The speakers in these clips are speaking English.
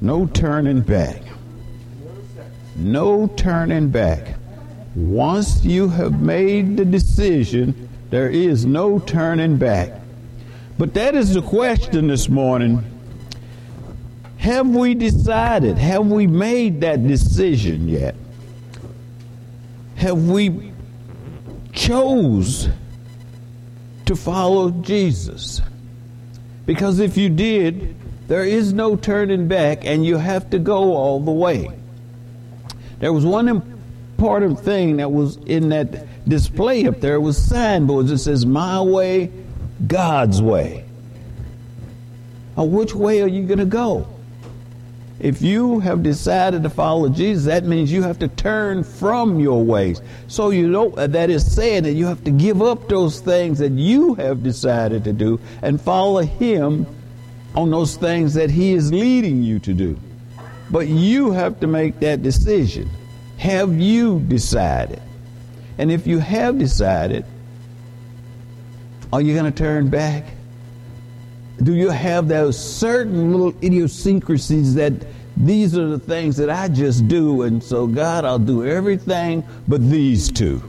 No turning back. No turning back. Once you have made the decision, there is no turning back. But that is the question this morning. Have we decided? Have we made that decision yet? Have we chose to follow Jesus? Because if you did, there is no turning back, and you have to go all the way. There was one important thing that was in that display up there. It was signboards that says, "My way, God's way." Now, which way are you going to go? If you have decided to follow Jesus, that means you have to turn from your ways. So you know that is saying that you have to give up those things that you have decided to do and follow Him on those things that He is leading you to do. But you have to make that decision. Have you decided? And if you have decided, are you going to turn back? Do you have those certain little idiosyncrasies that these are the things that I just do, and so God, I'll do everything but these two?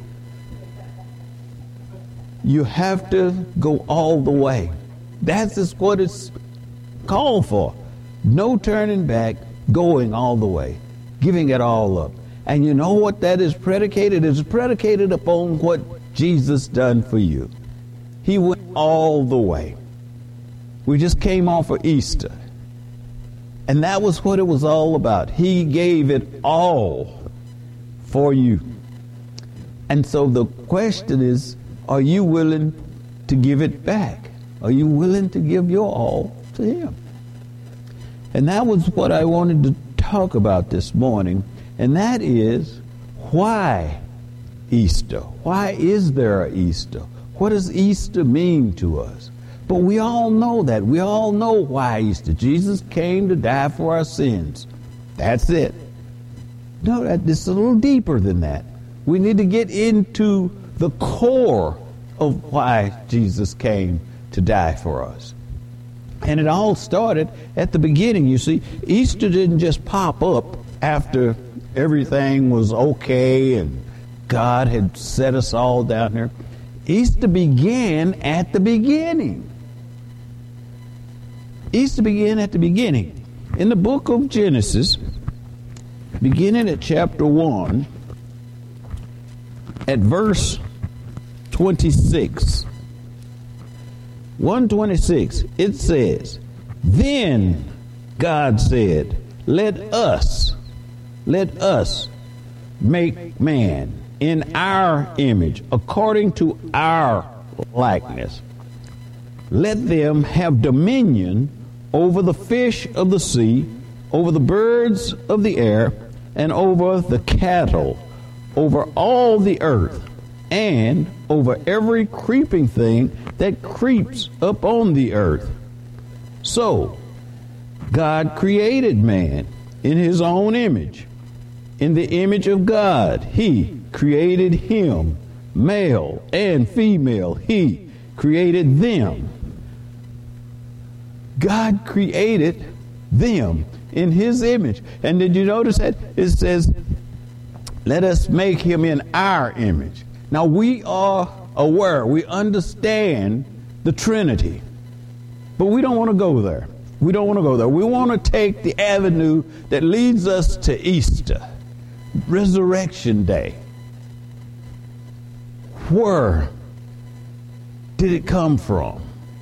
You have to go all the way. That's just what it's called for. No turning back, going all the way, giving it all up. And you know what that is predicated? It's predicated upon what Jesus done for you. He went all the way. We just came off of Easter. And that was what it was all about. He gave it all for you. And so the question is, are you willing to give it back? Are you willing to give your all to Him? And that was what I wanted to talk about this morning. And that is, why Easter? Why is there an Easter? What does Easter mean to us? But we all know that. We all know why Easter. Jesus came to die for our sins. That's it. No, it's a little deeper than that. We need to get into the core of why Jesus came to die for us. And it all started at the beginning. You see, Easter didn't just pop up after everything was okay and God had set us all down there. Easter began at the beginning. Easter began at the beginning. In the book of Genesis, beginning at chapter 1, at verse 26. 1:26, it says, "Then God said, let us make man in our image, according to our likeness. Let them have dominion over the fish of the sea, over the birds of the air, and over the cattle, over all the earth, and over every creeping thing that creeps up on the earth." So, God created man in His own image. In the image of God, He created him. Male and female, He created them. God created them in His image. And did you notice that? It says, let us make him in our image. Now we are aware, we understand the Trinity. But we don't want to go there. We don't want to go there. We want to take the avenue that leads us to Easter, Resurrection Day. Where did it come from?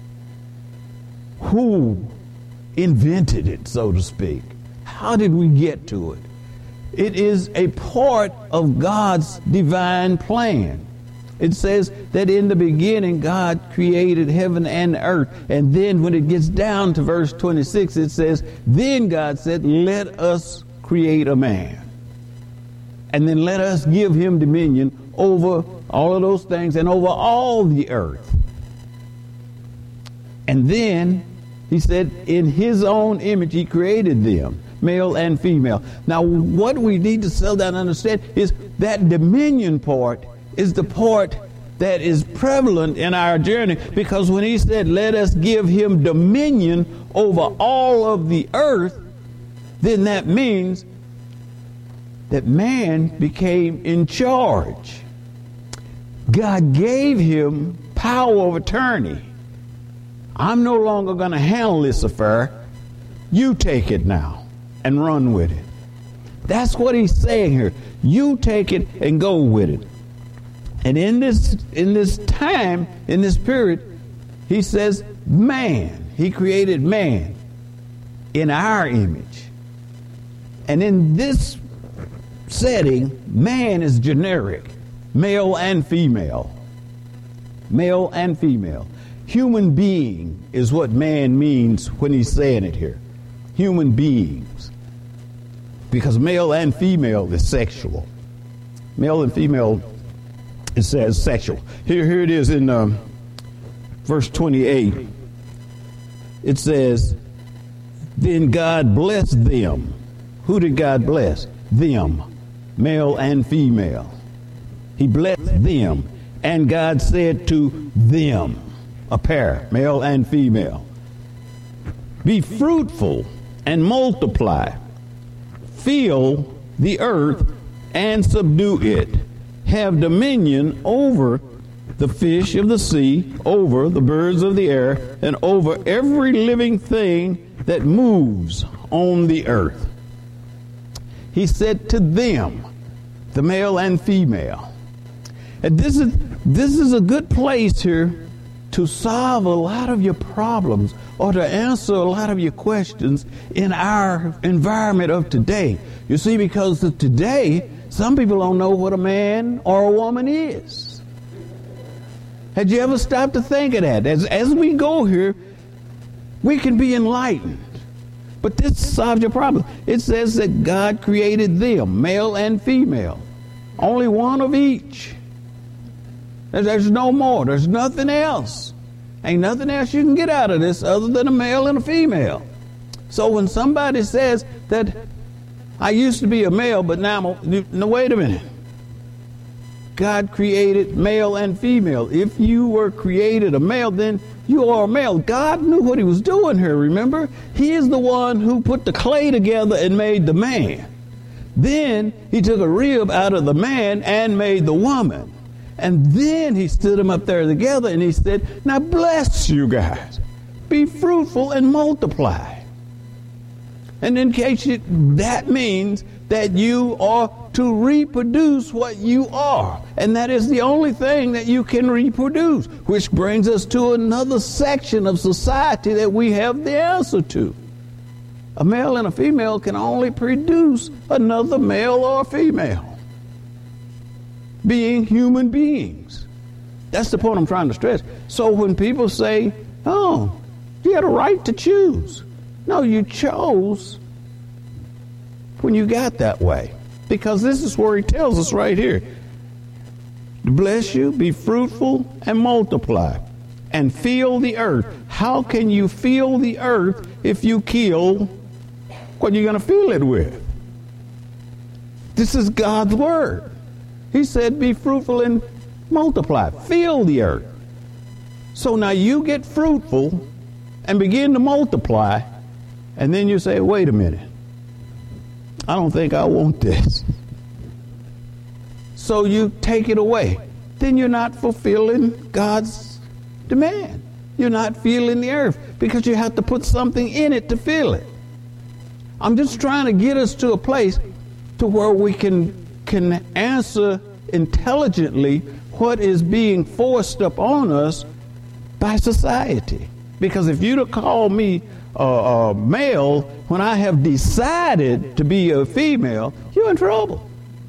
Who invented it, so to speak? How did we get to it? It is a part of God's divine plan. It says that in the beginning God created heaven and earth. And then when it gets down to verse 26, it says, then God said, let us create a man. And then let us give him dominion over all of those things and over all the earth. And then he said, in his own image he created them, male and female. Now what we need to settle down and understand is that dominion part is the part that is prevalent in our journey, because when he said, let us give him dominion over all of the earth, then that means that man became in charge. God gave him power of attorney. I'm no longer going to handle this affair. You take it now and run with it. That's what he's saying here. You take it and go with it. And in this time, in this period, he says man. He created man in our image. And in this setting, man is generic, male and female. Male and female. Human being is what man means when he's saying it here. Human beings. Because male and female is sexual. Male and female, it says sexual. Here it is in verse 28. It says, then God blessed them. Who did God bless? Them. Male and female. He blessed them. And God said to them, a pair, male and female, be fruitful and multiply. Fill the earth and subdue it. Have dominion over the fish of the sea, over the birds of the air, and over every living thing that moves on the earth. He said to them, the male and female. And this is a good place here to solve a lot of your problems or to answer a lot of your questions in our environment of today. You see, because of today, some people don't know what a man or a woman is. Had you ever stopped to think of that? As we go here, we can be enlightened. But this solves your problem. It says that God created them, male and female. Only one of each. There's no more. There's nothing else. Ain't nothing else you can get out of this other than a male and a female. So when somebody says that I used to be a male, but now no, wait a minute. God created male and female. If you were created a male, then you are a male. God knew what he was doing here, remember? He is the one who put the clay together and made the man. Then he took a rib out of the man and made the woman. And then he stood them up there together and he said, now bless you guys. Be fruitful and multiply. And in case that means that you are to reproduce what you are. And that is the only thing that you can reproduce. Which brings us to another section of society that we have the answer to. A male and a female can only produce another male or female. Being human beings. That's the point I'm trying to stress. So when people say, oh, you had a right to choose. No, you chose when you got that way. Because this is where he tells us right here. To bless you, be fruitful, and multiply. And fill the earth. How can you fill the earth if you kill what you're going to fill it with? This is God's word. He said, be fruitful and multiply. Fill the earth. So now you get fruitful and begin to multiply. And then you say, wait a minute. I don't think I want this. So you take it away. Then you're not fulfilling God's demand. You're not filling the earth because you have to put something in it to fill it. I'm just trying to get us to a place to where we can answer intelligently what is being forced upon us by society. Because if you'd have called me a male when I have decided to be a female, you're in trouble.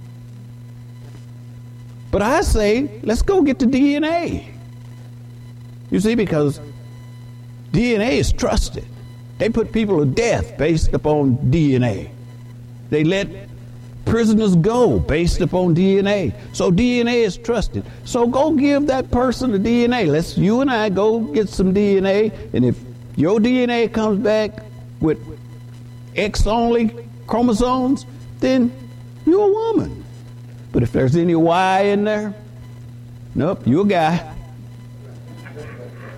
But I say, let's go get the DNA. You see, because DNA is trusted. They put people to death based upon DNA. They let prisoners go based upon DNA. So DNA is trusted. So go give that person the DNA. You and I go get some DNA, and if your DNA comes back with X only chromosomes, then you're a woman. But if there's any Y in there, nope, you're a guy.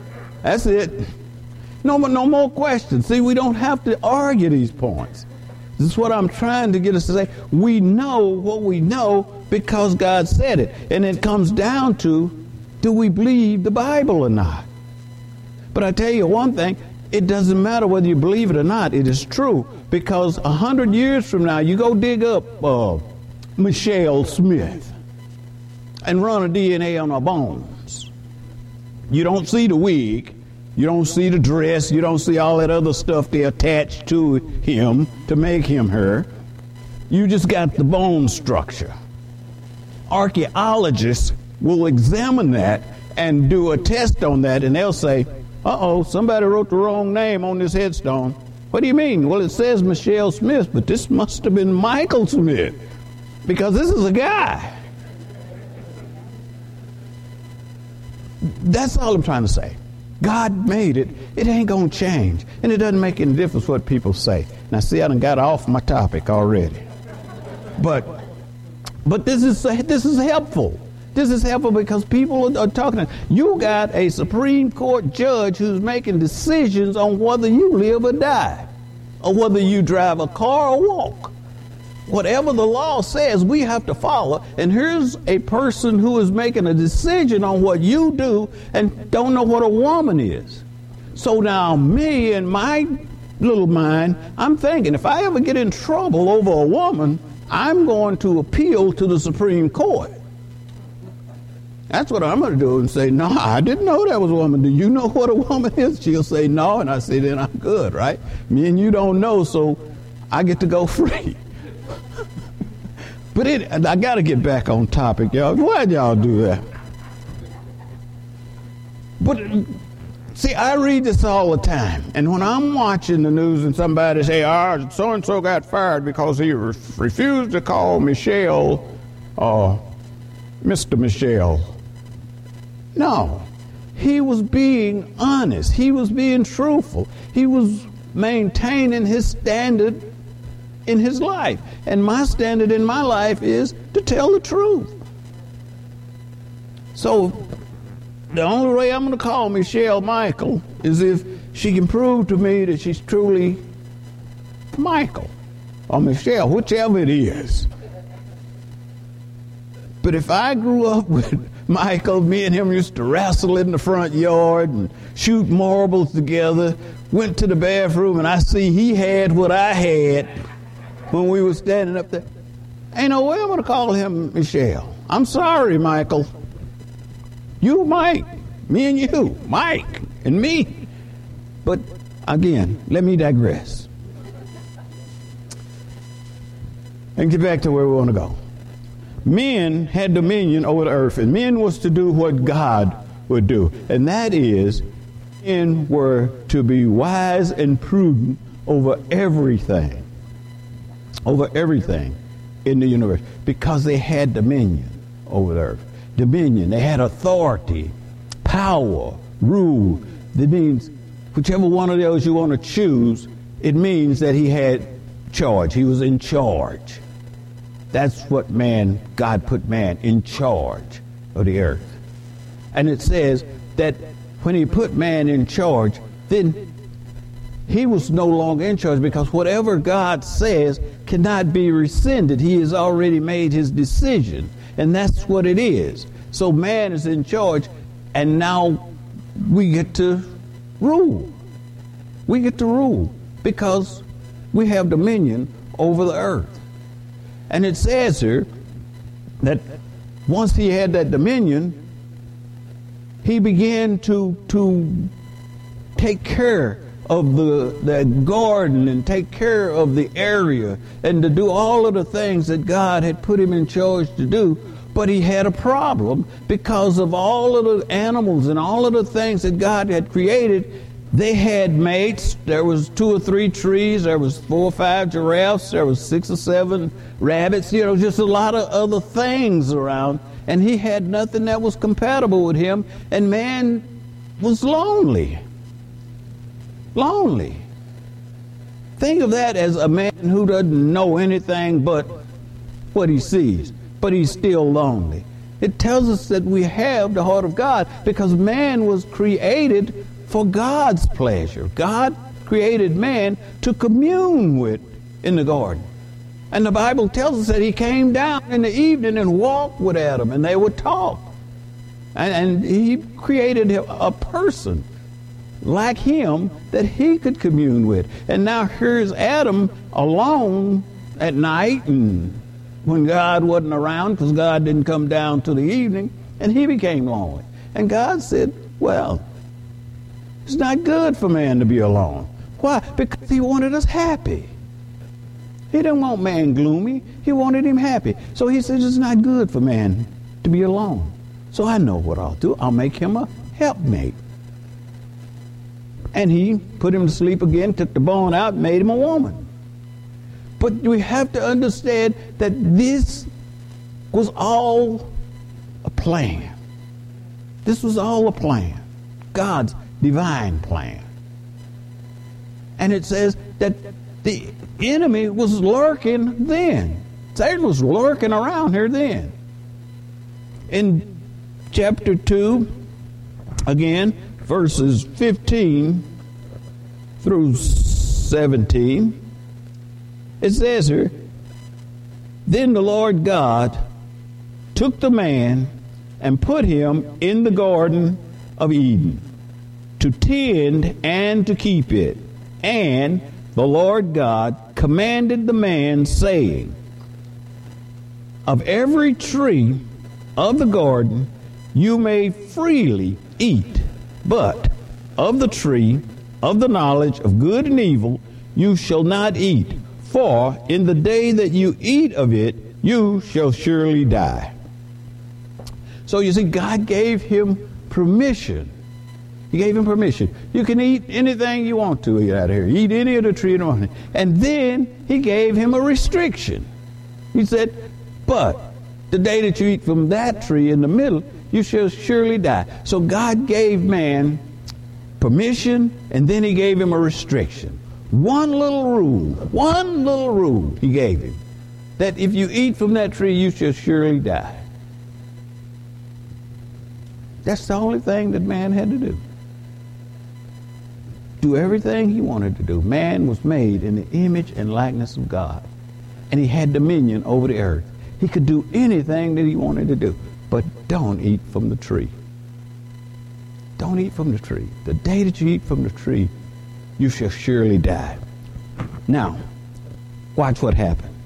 That's it. No more questions. See, we don't have to argue these points. This is what I'm trying to get us to say. We know what we know because God said it. And it comes down to, do we believe the Bible or not? But I tell you one thing, it doesn't matter whether you believe it or not. It is true. Because 100 years from now, you go dig up Michelle Smith and run a DNA on her bones. You don't see the wig. You don't see the dress. You don't see all that other stuff they attached to him to make him her. You just got the bone structure. Archaeologists will examine that and do a test on that, and they'll say, uh-oh, somebody wrote the wrong name on this headstone. What do you mean? Well, it says Michelle Smith, but this must have been Michael Smith, because this is a guy. That's all I'm trying to say. God made it. It ain't going to change. And it doesn't make any difference what people say. Now, see, I done got off my topic already. But this is helpful. This is helpful because people are talking. You got a Supreme Court judge who's making decisions on whether you live or die, or whether you drive a car or walk. Whatever the law says, we have to follow. And here's a person who is making a decision on what you do and don't know what a woman is. So now me and my little mind, I'm thinking if I ever get in trouble over a woman, I'm going to appeal to the Supreme Court. That's what I'm going to do and say, no, I didn't know that was a woman. Do you know what a woman is? She'll say no, and I say, then I'm good, right? Me and you don't know, so I get to go free. But I got to get back on topic, y'all. Why'd y'all do that? But see, I read this all the time. And when I'm watching the news and somebody say, so-and-so got fired because he refused to call Michelle Mr. Michelle. No. He was being honest. He was being truthful. He was maintaining his standard in his life. And my standard in my life is to tell the truth. So the only way I'm going to call Michelle Michael is if she can prove to me that she's truly Michael or Michelle, whichever it is. But if I grew up with Michael, me and him used to wrestle in the front yard and shoot marbles together, went to the bathroom, and I see he had what I had when we were standing up there, ain't no way I'm going to call him Michelle. I'm sorry, Michael. You, Mike. Me and you. Mike and me. But again, let me digress and get back to where we want to go. Men had dominion over the earth, and men was to do what God would do. And that is, men were to be wise and prudent over everything in the universe, because they had dominion over the earth. Dominion. They had authority, power, rule. That means whichever one of those you want to choose, it means that he had charge. He was in charge. That's what God put man in charge of the earth. And it says that when he put man in charge, then he was no longer in charge, because whatever God says cannot be rescinded. He has already made his decision, and that's what it is. So man is in charge, and now we get to rule. We get to rule because we have dominion over the earth. And it says here that once he had that dominion, he began to take care of the garden and take care of the area and to do all of the things that God had put him in charge to do. But he had a problem because of all of the animals and all of the things that God had created. They had mates. There was 2 or 3 trees. There was 4 or 5 giraffes. There was 6 or 7 rabbits. Just a lot of other things around. And he had nothing that was compatible with him. And man was lonely. Lonely. Think of that as a man who doesn't know anything but what he sees. But he's still lonely. It tells us that we have the heart of God because man was created for God's pleasure. God created man to commune with in the garden. And the Bible tells us that he came down in the evening and walked with Adam, and they would talk. And he created a person like him that he could commune with. And now here's Adam alone at night, and when God wasn't around, because God didn't come down till the evening, and he became lonely. And God said, well, it's not good for man to be alone. Why? Because he wanted us happy. He didn't want man gloomy. He wanted him happy. So he said, it's not good for man to be alone. So I know what I'll do. I'll make him a helpmate. And he put him to sleep again, took the bone out, made him a woman. But we have to understand that this was all a plan. This was all a plan. God's divine plan. And it says that the enemy was lurking then. Satan was lurking around here then. In chapter 2, again, verses 15 through 17, it says here, then the Lord God took the man and put him in the Garden of Eden to tend and to keep it. And the Lord God commanded the man, saying, of every tree of the garden you may freely eat, but of the tree of the knowledge of good and evil you shall not eat, for in the day that you eat of it you shall surely die. So you see, God gave him permission. He gave him permission. You can eat anything you want to eat out of here. Eat any of the tree in the morning. And then he gave him a restriction. He said, but the day that you eat from that tree in the middle, you shall surely die. So God gave man permission, and then he gave him a restriction. One little rule he gave him, that if you eat from that tree, you shall surely die. That's the only thing that man had to do. Do everything he wanted to do. Man was made in the image and likeness of God, and he had dominion over the earth. He could do anything that he wanted to do, but don't eat from the tree. Don't eat from the tree. The day that you eat from the tree, you shall surely die. Now, watch what happened.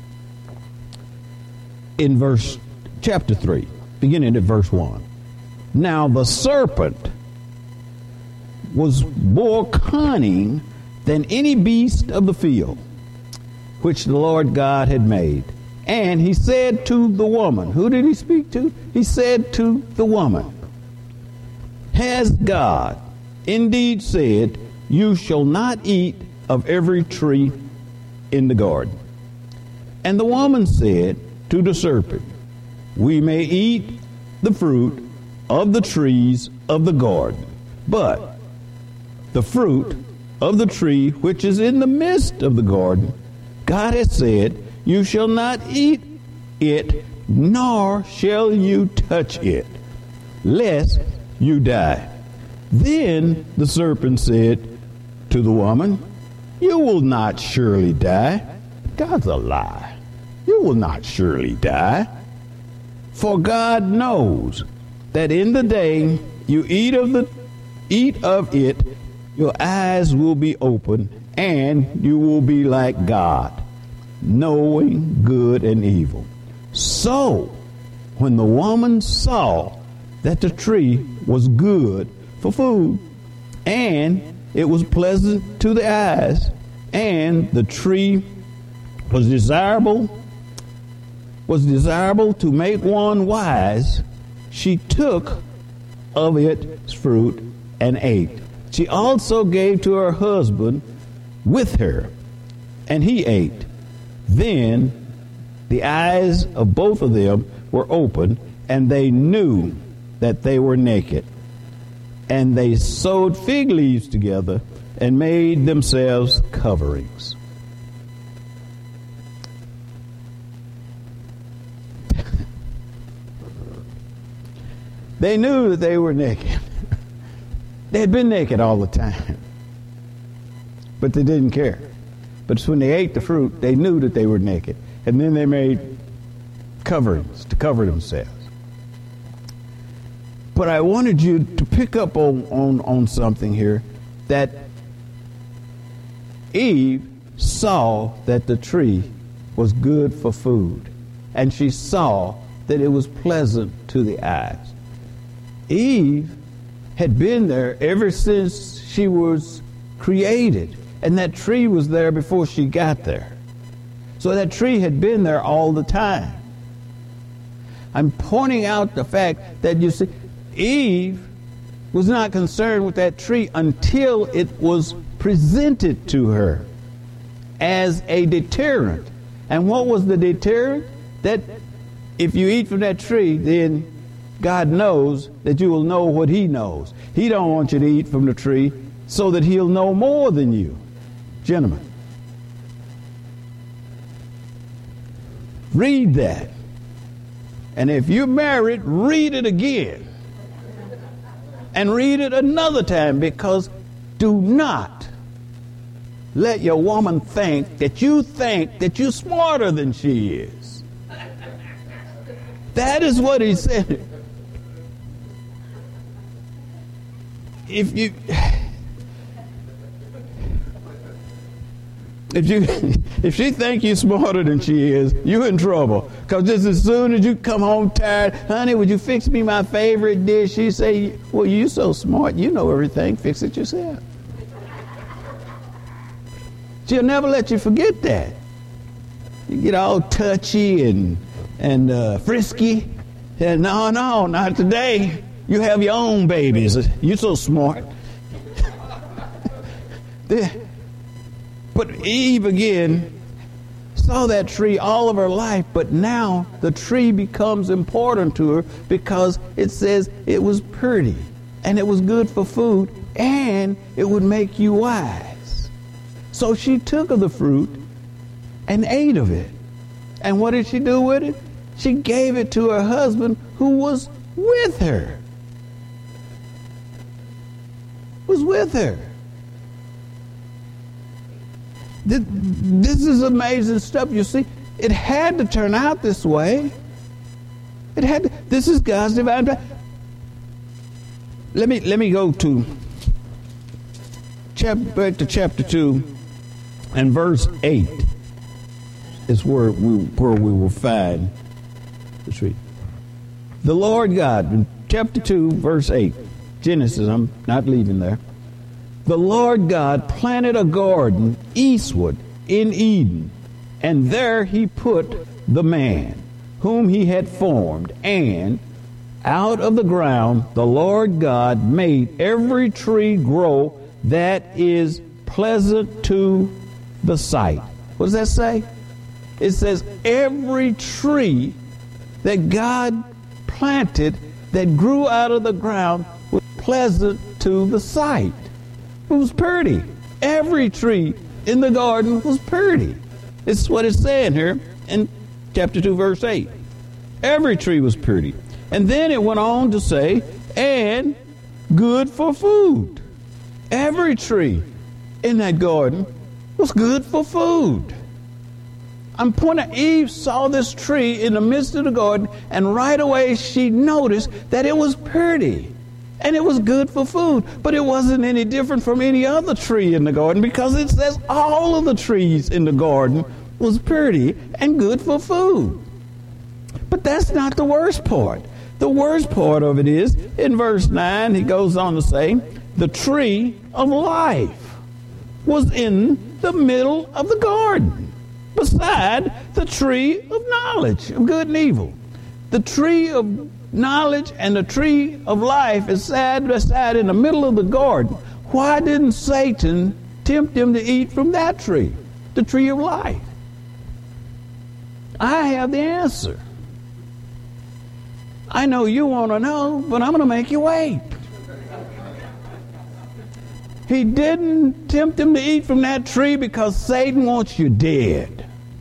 In chapter 3, beginning at verse 1. Now the serpent was more cunning than any beast of the field, which the Lord God had made. And he said to the woman, who did he speak to? He said to the woman, has God indeed said, you shall not eat of every tree in the garden? And the woman said to the serpent, we may eat the fruit of the trees of the garden, but the fruit of the tree which is in the midst of the garden, God has said, you shall not eat it, nor shall you touch it, lest you die. Then the serpent said to the woman, you will not surely die. God's a lie. You will not surely die. For God knows that in the day you eat of it, your eyes will be open, and you will be like God, knowing good and evil. So, when the woman saw that the tree was good for food, and it was pleasant to the eyes, and the tree was desirable to make one wise, she took of its fruit and ate. She also gave to her husband with her, and he ate. Then the eyes of both of them were opened, and they knew that they were naked. And they sewed fig leaves together and made themselves coverings. They knew that they were naked. They had been naked all the time, but they didn't care. But when they ate the fruit, they knew that they were naked. And then they made coverings to cover themselves. But I wanted you to pick up on something here, that Eve saw that the tree was good for food, and she saw that it was pleasant to the eyes. Eve had been there ever since she was created, and that tree was there before she got there. So that tree had been there all the time. I'm pointing out the fact that, you see, Eve was not concerned with that tree until it was presented to her as a deterrent. And what was the deterrent? That if you eat from that tree, then God knows that you will know what He knows. He don't want you to eat from the tree so that He'll know more than you. Gentlemen, read that. And if you're married, read it again. And read it another time, because do not let your woman think that you're smarter than she is. That is what he said. If she think you're smarter than she is, you're in trouble. Because just as soon as you come home tired, honey, would you fix me my favorite dish? She say, well, you're so smart, you know everything, fix it yourself. She'll never let you forget that. You get all touchy and frisky. And no, not today. You have your own babies. You're so smart. But Eve again saw that tree all of her life, but now the tree becomes important to her because it says it was pretty and it was good for food and it would make you wise. So she took of the fruit and ate of it. And what did she do with it? She gave it to her husband who was with her. Was with her. This is amazing stuff. You see, it had to turn out this way. It had to. This is God's divine plan. Let me go to back to chapter 2 and verse 8 is where we will find the tree. The Lord God, in chapter 2, verse 8, Genesis, I'm not leaving there. The Lord God planted a garden eastward in Eden, and there He put the man whom He had formed, and out of the ground the Lord God made every tree grow that is pleasant to the sight. What does that say? It says every tree that God planted that grew out of the ground was pleasant to the sight. It was pretty. Every tree in the garden was pretty. This is what it's saying here in chapter 2, verse 8. Every tree was pretty. And then it went on to say, and good for food. Every tree in that garden was good for food. I'm pointing, Eve saw this tree in the midst of the garden, and right away she noticed that it was pretty. And it was good for food, but it wasn't any different from any other tree in the garden, because it says all of the trees in the garden was pretty and good for food. But that's not the worst part. The worst part of it is, in verse 9, he goes on to say, the tree of life was in the middle of the garden, beside the tree of knowledge of good and evil. The tree of knowledge and the tree of life is side by side in the middle of the garden. Why didn't Satan tempt him to eat from that tree, the tree of life? I have the answer. I know you want to know, but I'm going to make you wait. He didn't tempt him to eat from that tree because Satan wants you dead.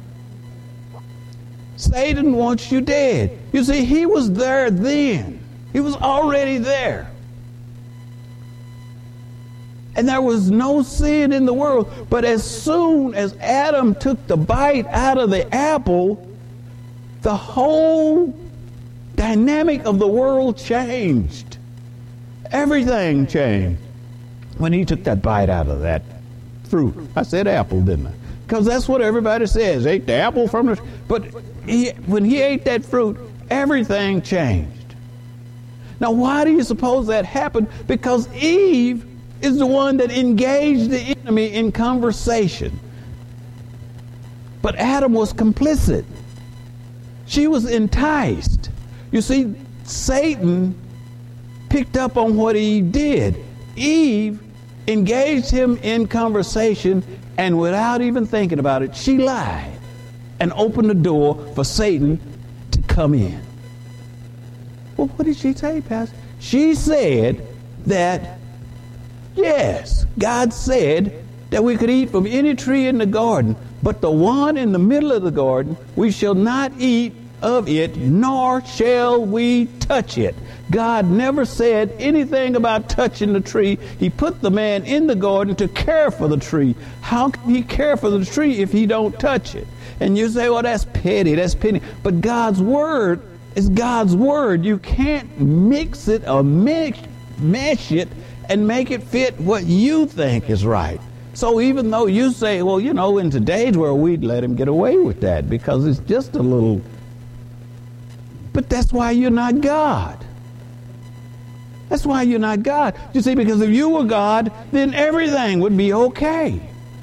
Satan wants you dead. You see, he was there then. He was already there. And there was no sin in the world. But as soon as Adam took the bite out of the apple, the whole dynamic of the world changed. Everything changed when he took that bite out of that fruit. I said apple, didn't I? Because that's what everybody says. Ate the apple from the... But when he ate that fruit, everything changed. Now, why do you suppose that happened? Because Eve is the one that engaged the enemy in conversation. But Adam was complicit. She was enticed. You see, Satan picked up on what Eve did. Eve engaged him in conversation, and without even thinking about it, she lied and opened the door for Satan to come in. Well, what did she say, Pastor? She said that, yes, God said that we could eat from any tree in the garden, but the one in the middle of the garden, we shall not eat of it, nor shall we touch it. God never said anything about touching the tree. He put the man in the garden to care for the tree. How can he care for the tree if he don't touch it? And you say, well, that's petty, that's petty. But God's word is God's word. You can't mix it or mesh it and make it fit what you think is right. So even though you say, well, you know, in today's world, we'd let him get away with that because it's just a little... But that's why you're not God. That's why you're not God. You see, because if you were God, then everything would be okay.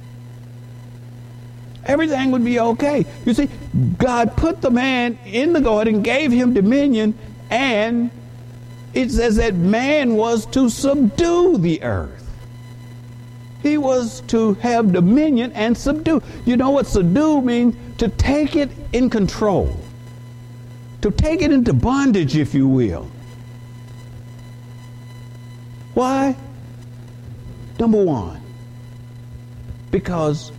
Everything would be okay. You see, God put the man in the garden, gave him dominion, and it says that man was to subdue the earth. He was to have dominion and subdue. You know what subdue means? To take it in control. To take it into bondage, if you will. Why? Number one, because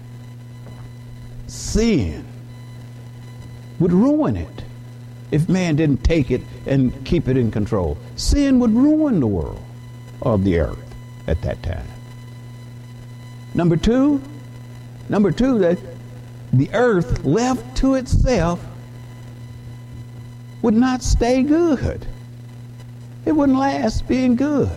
sin would ruin it if man didn't take it and keep it in control. Sin would ruin the world of the earth at that time. Number two, that the earth left to itself would not stay good. It wouldn't last being good.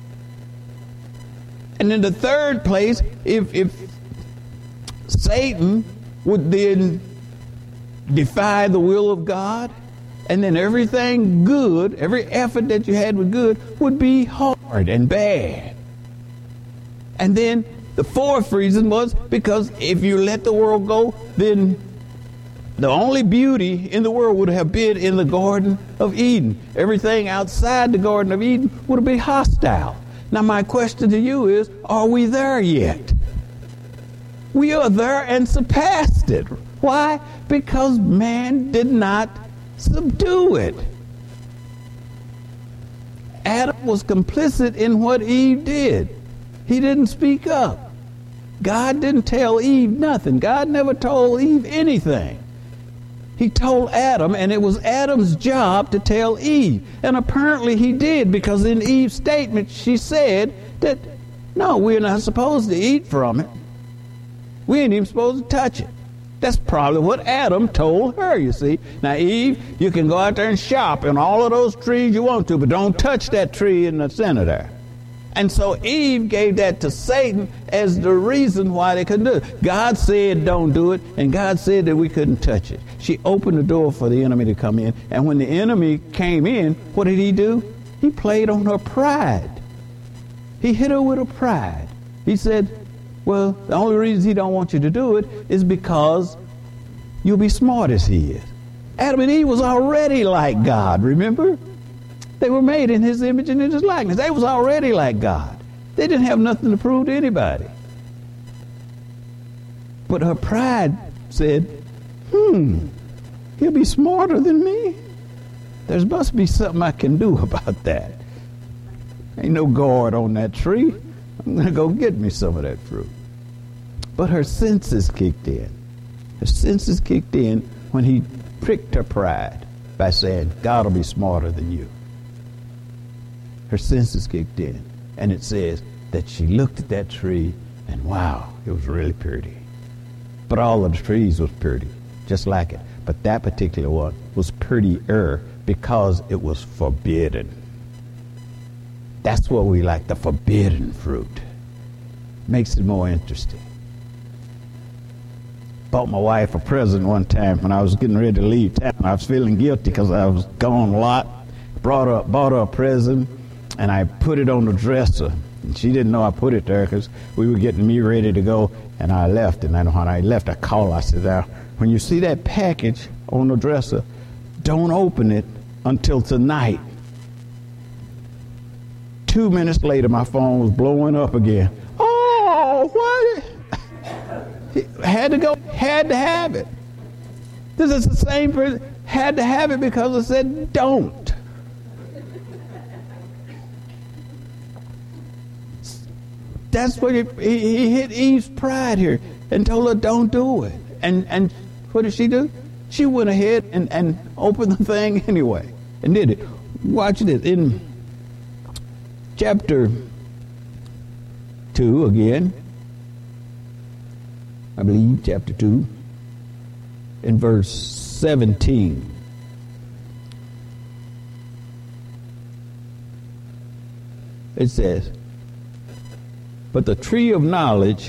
And in the third place, if Satan would then defy the will of God, and then everything good, every effort that you had with good, would be hard and bad. And then the fourth reason was because if you let the world go, then the only beauty in the world would have been in the Garden of Eden. Everything outside the Garden of Eden would have been hostile. Now my question to you is, are we there yet? We are there and surpassed it. Why? Because man did not subdue it. Adam was complicit in what Eve did. He didn't speak up. God didn't tell Eve nothing. God never told Eve anything. He told Adam, and it was Adam's job to tell Eve. And apparently he did, because in Eve's statement she said that, no, we're not supposed to eat from it. We ain't even supposed to touch it. That's probably what Adam told her, you see. Now, Eve, you can go out there and shop in all of those trees you want to, but don't touch that tree in the center there. And so Eve gave that to Satan as the reason why they couldn't do it. God said don't do it, and God said that we couldn't touch it. She opened the door for the enemy to come in, and when the enemy came in, what did he do? He played on her pride. He hit her with her pride. He said, well, the only reason he don't want you to do it is because you'll be smart as he is. Adam and Eve was already like God, remember? They were made in his image and in his likeness. They was already like God. They didn't have nothing to prove to anybody. But her pride said, he'll be smarter than me. There must be something I can do about that. Ain't no guard on that tree. I'm going to go get me some of that fruit. But her senses kicked in. Her senses kicked in when he pricked her pride by saying, God will be smarter than you. Her senses kicked in. And it says, that she looked at that tree, and wow, it was really pretty. But all of the trees was pretty, just like it. But that particular one was prettier because it was forbidden. That's what we like, the forbidden fruit. Makes it more interesting. Bought my wife a present one time when I was getting ready to leave town. I was feeling guilty because I was gone a lot. Bought her a present, and I put it on the dresser. And she didn't know I put it there because we were getting me ready to go, and I left. And then when I left, I called. I said, now, when you see that package on the dresser, don't open it until tonight. 2 minutes later, my phone was blowing up again. Oh, what? Had to have it. This is the same person. Had to have it because I said don't. That's what he hit Eve's pride here and told her don't do it. And what did she do? She went ahead and opened the thing anyway and did it. Watch this. In chapter 2 again, I believe, chapter 2, in verse 17. It says, But the tree of knowledge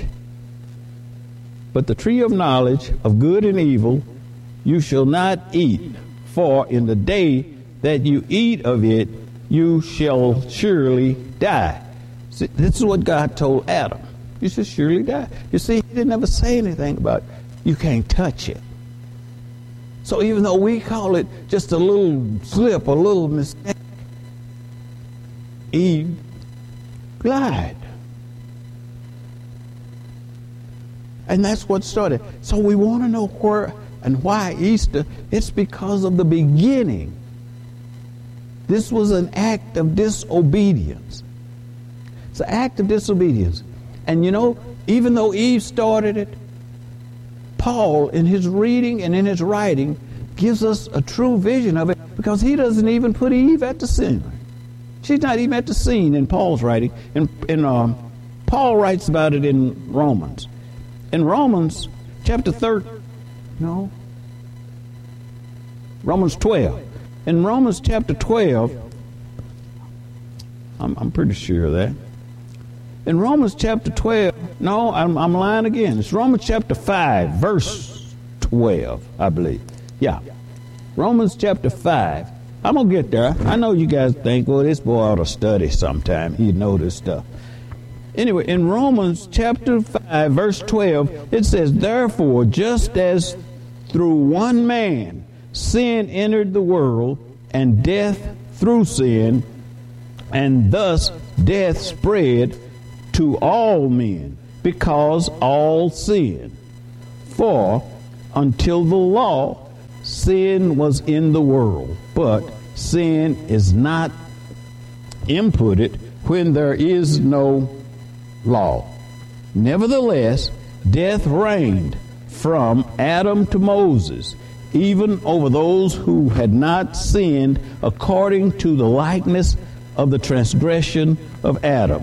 of good and evil you shall not eat, for in the day that you eat of it, you shall surely die. See, this is what God told Adam. You shall surely die. You see, he didn't ever say anything about you can't touch it. So even though we call it just a little slip, a little mistake, Eve lied. And that's what started. So we want to know where and why Easter. It's because of the beginning. This was an act of disobedience. It's an act of disobedience. And you know, even though Eve started it, Paul, in his reading and in his writing, gives us a true vision of it because he doesn't even put Eve at the scene. She's not even at the scene in Paul's writing. Paul writes about it in Romans. In Romans chapter 12. In Romans chapter 12, I'm pretty sure of that. In Romans chapter 12, no, I'm lying again. It's Romans chapter 5, verse 12, I believe. Yeah. Romans chapter 5. I'm going to get there. I know you guys think, well, this boy ought to study sometime. He'd know this stuff. Anyway, in Romans chapter 5, verse 12, it says, Therefore, just as through one man sin entered the world, and death through sin, and thus death spread to all men, because all sinned. For until the law, sin was in the world, but sin is not imputed when there is no law. Nevertheless, death reigned from Adam to Moses, even over those who had not sinned according to the likeness of the transgression of Adam,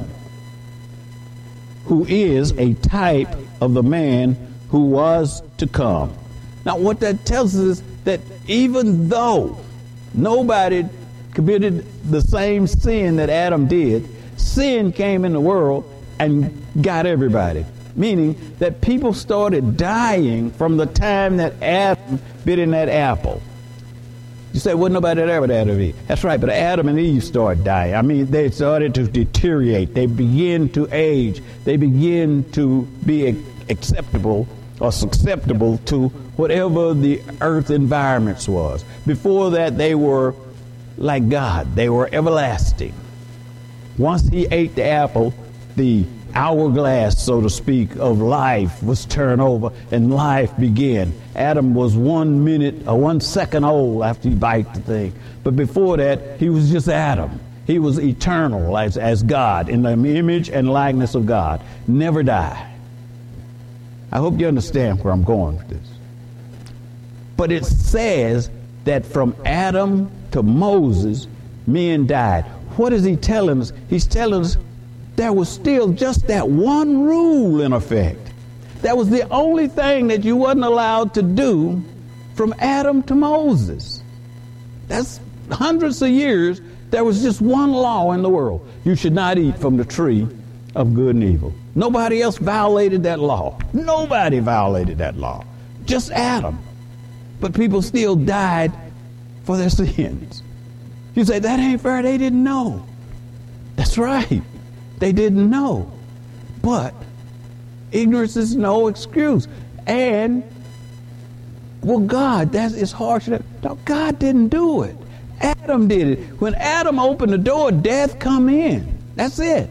who is a type of the man who was to come. Now, what that tells us is that even though nobody committed the same sin that Adam did, sin came in the world and got everybody. Meaning that people started dying from the time that Adam bit in that apple. You say, well, nobody ever died of Eve. That's right, but Adam and Eve started dying. I mean, they started to deteriorate. They begin to age. They begin to be acceptable or susceptible to whatever the earth environments was. Before that, they were like God. They were everlasting. Once he ate the apple, the hourglass, so to speak, of life was turned over and life began. Adam was 1 minute or 1 second old after he bite the thing. But before that, he was just Adam. He was eternal as God, in the image and likeness of God. Never die. I hope you understand where I'm going with this. But it says that from Adam to Moses, men died. What is he telling us? He's telling us there was still just that one rule in effect. That was the only thing that you wasn't allowed to do from Adam to Moses. That's hundreds of years. There was just one law in the world. You should not eat from the tree of good and evil. Nobody else violated that law. Nobody violated that law. Just Adam. But people still died for their sins. You say, that ain't fair. They didn't know. That's right. They didn't know. But ignorance is no excuse. And, well, God, that is harsh. No, God didn't do it. Adam did it. When Adam opened the door, death come in. That's it.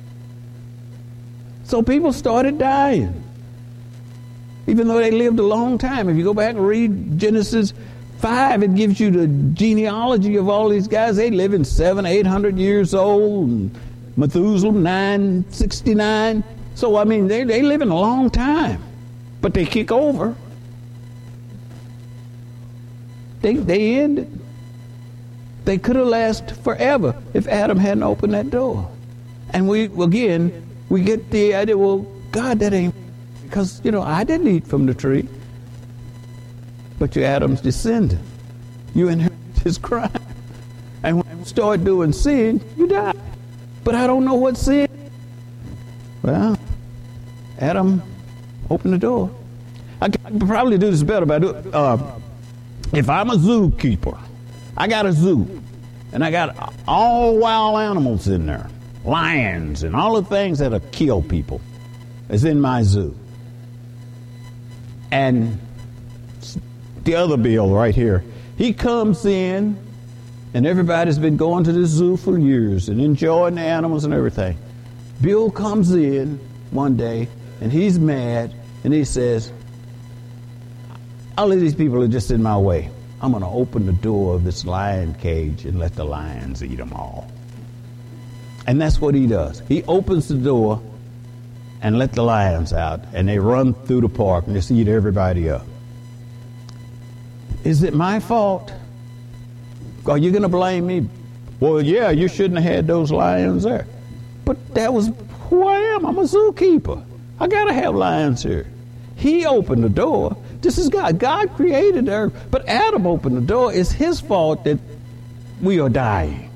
So people started dying, even though they lived a long time. If you go back and read Genesis 5, it gives you the genealogy of all these guys. They live in 700-800 years old. And Methuselah, 969. So, I mean, they live in a long time. But they kick over. They ended. They could have lasted forever if Adam hadn't opened that door. And we get the idea, well, God, that ain't, because, I didn't eat from the tree. But you're Adam's descendant. You inherit his crime. And when you start doing sin, you die. But I don't know what sin. Well, Adam opened the door. I could probably do this better by if I'm a zookeeper, I got a zoo, and I got all wild animals in there. Lions and all the things that'll kill people is in my zoo. And the other Bill right here, he comes in, and everybody's been going to this zoo for years and enjoying the animals and everything. Bill comes in one day, and he's mad, and he says, all of these people are just in my way. I'm going to open the door of this lion cage and let the lions eat them all. And that's what he does. He opens the door and let the lions out, and they run through the park and just eat everybody up. Is it my fault? Are you going to blame me? Well, yeah, you shouldn't have had those lions there. But that was who I am. I'm a zookeeper. I got to have lions here. He opened the door. This is God. God created the earth. But Adam opened the door. It's his fault that we are dying.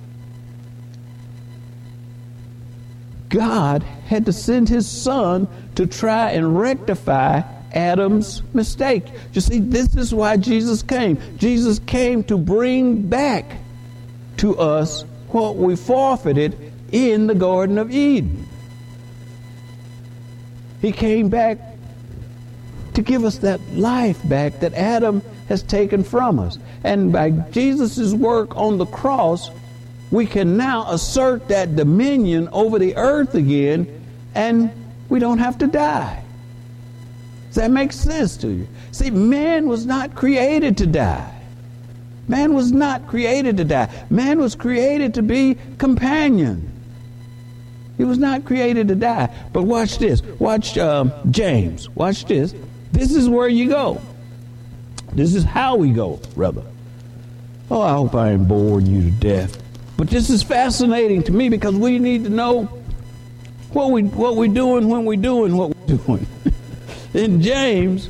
God had to send his son to try and rectify Adam's mistake. You see, this is why Jesus came. Jesus came to bring back to us what we forfeited in the Garden of Eden. He came back to give us that life back that Adam has taken from us. And by Jesus' work on the cross, we can now assert that dominion over the earth again, and we don't have to die. Does that make sense to you? See, man was not created to die. Man was not created to die. Man was created to be companion. He was not created to die. But watch this. Watch James. Watch this. This is where you go. This is how we go, brother. Oh, I hope I ain't boring you to death. But this is fascinating to me because we need to know what we're doing when we're doing what we're doing. In James,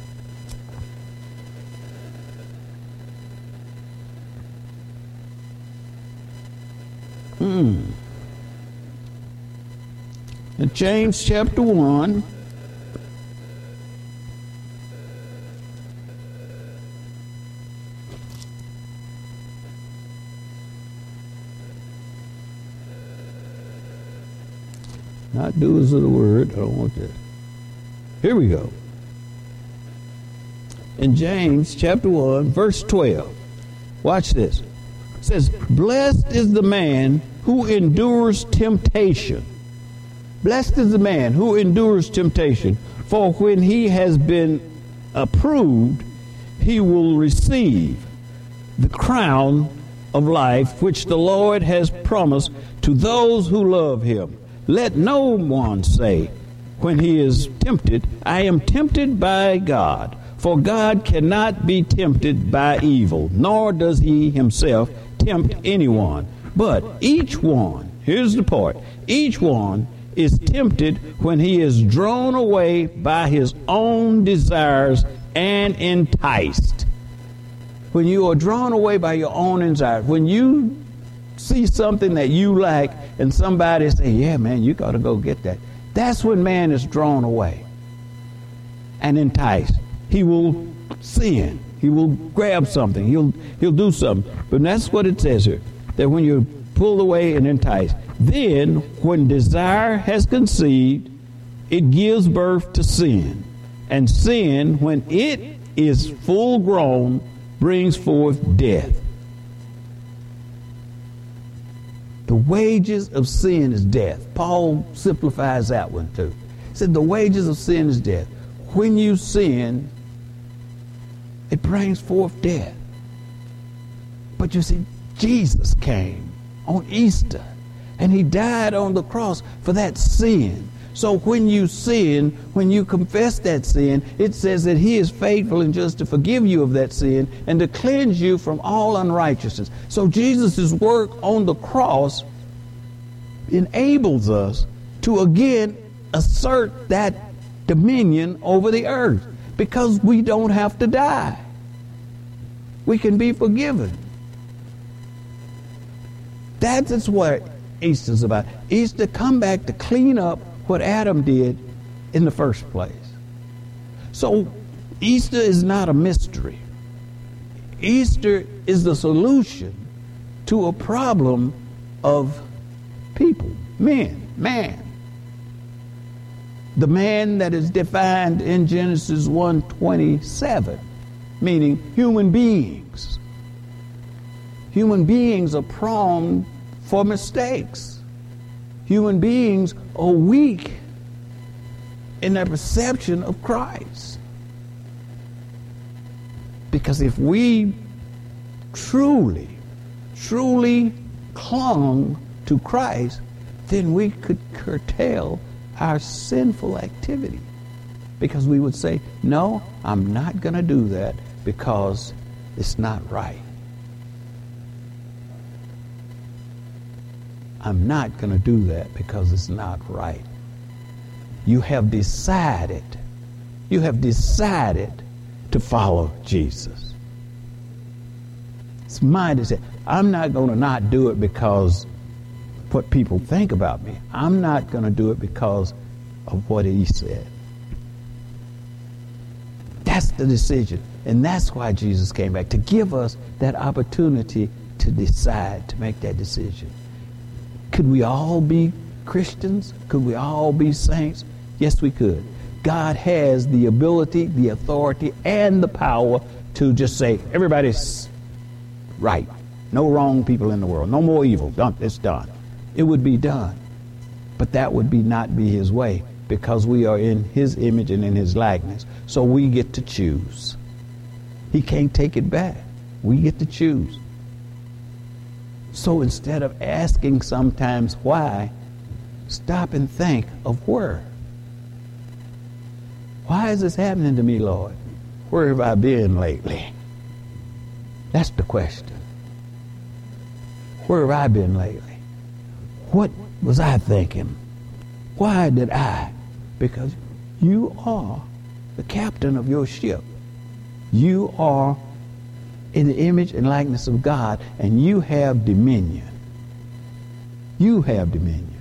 in James chapter 1, not doers of the word. I don't want that. Here we go. In James chapter 1, verse 12. Watch this. It says, blessed is the man who endures temptation. Blessed is the man who endures temptation, for when he has been approved, he will receive the crown of life which the Lord has promised to those who love him. Let no one say, when he is tempted, I am tempted by God. For God cannot be tempted by evil, nor does he himself tempt anyone. But each one here's the part, each one is tempted when he is drawn away by his own desires and enticed. When you are drawn away by your own desires, when you see something that you like and somebody say, yeah, man, you got to go get that. That's when man is drawn away and enticed. He will sin. He will grab something. He'll do something. But that's what it says here, that when you're pulled away and enticed, then when desire has conceived, it gives birth to sin. And sin, when it is full grown, brings forth death. The wages of sin is death. Paul simplifies that one too. He said the wages of sin is death. When you sin, it brings forth death. But you see, Jesus came on Easter, and he died on the cross for that sin. So when you sin, when you confess that sin, it says that he is faithful and just to forgive you of that sin and to cleanse you from all unrighteousness. So Jesus' work on the cross enables us to again assert that dominion over the earth, because we don't have to die. We can be forgiven. That's what Easter's about. Easter come back to clean up what Adam did in the first place. So Easter is not a mystery. Easter is the solution to a problem of people, man. The man that is defined in Genesis 1:27, meaning human beings. Human beings are prone for mistakes. Human beings are weak in their perception of Christ. Because if we truly clung to Christ, then we could curtail our sinful activity. Because we would say, no, I'm not going to do that because it's not right. I'm not going to do that because it's not right. You have decided to follow Jesus. It's my decision. I'm not going to not do it because what people think about me. I'm not going to do it because of what he said. That's the decision. And that's why Jesus came back, to give us that opportunity to decide, to make that decision. Could we all be Christians? Could we all be saints? Yes, we could. God has the ability, the authority, and the power to just say, everybody's right. No wrong people in the world. No more evil. Done. It's done. It would be done. But that would not be his way, because we are in his image and in his likeness. So we get to choose. He can't take it back. We get to choose. So instead of asking sometimes why, stop and think of where. Why is this happening to me, Lord? Where have I been lately? That's the question. Where have I been lately? What was I thinking? Why did I? Because you are the captain of your ship. You are in the image and likeness of God, and you have dominion. You have dominion.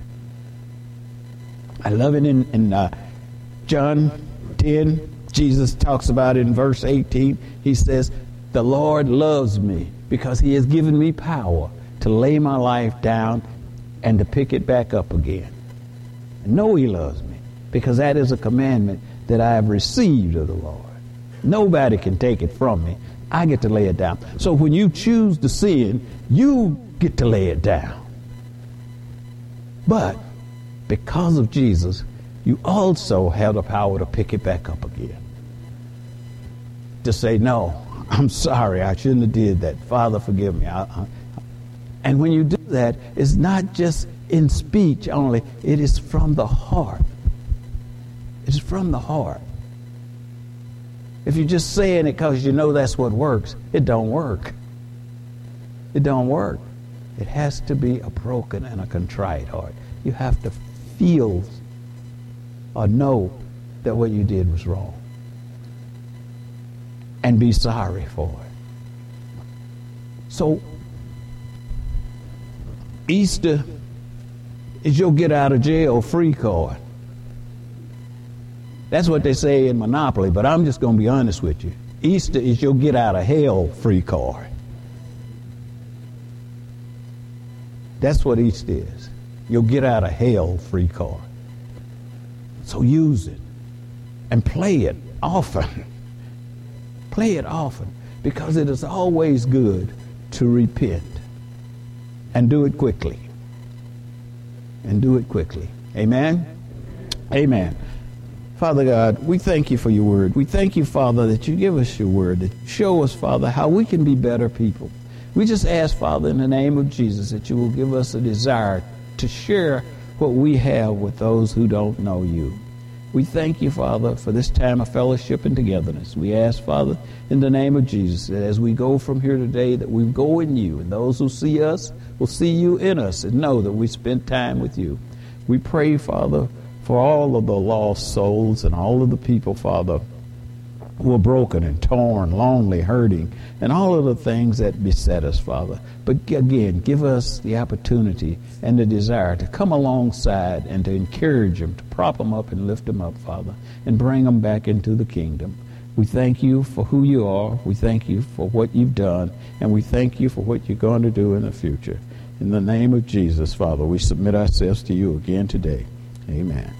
I love it in John 10. Jesus talks about it in verse 18. He says, the Lord loves me because he has given me power to lay my life down and to pick it back up again. I know he loves me because that is a commandment that I have received of the Lord. Nobody can take it from me. I get to lay it down. So when you choose to sin, you get to lay it down. But because of Jesus, you also have the power to pick it back up again. To say, no, I'm sorry, I shouldn't have did that. Father, forgive me. And when you do that, it's not just in speech only. It is from the heart. It's from the heart. If you're just saying it because you know that's what works, it don't work. It don't work. It has to be a broken and a contrite heart. You have to feel or know that what you did was wrong and be sorry for it. So Easter is your get out of jail free card. That's what they say in Monopoly, but I'm just going to be honest with you. Easter is your get out of hell free card. That's what Easter is. Your get out of hell free card. So use it and play it often. Play it often, because it is always good to repent and do it quickly. And do it quickly. Amen? Amen. Father God, we thank you for your word. We thank you, Father, that you give us your word, that you show us, Father, how we can be better people. We just ask, Father, in the name of Jesus, that you will give us a desire to share what we have with those who don't know you. We thank you, Father, for this time of fellowship and togetherness. We ask, Father, in the name of Jesus, that as we go from here today, that we go in you, and those who see us will see you in us and know that we spent time with you. We pray, Father, for all of the lost souls and all of the people, Father, who are broken and torn, lonely, hurting, and all of the things that beset us, Father. But again, give us the opportunity and the desire to come alongside and to encourage them, to prop them up and lift them up, Father, and bring them back into the kingdom. We thank you for who you are. We thank you for what you've done, and we thank you for what you're going to do in the future. In the name of Jesus, Father, we submit ourselves to you again today. Amen.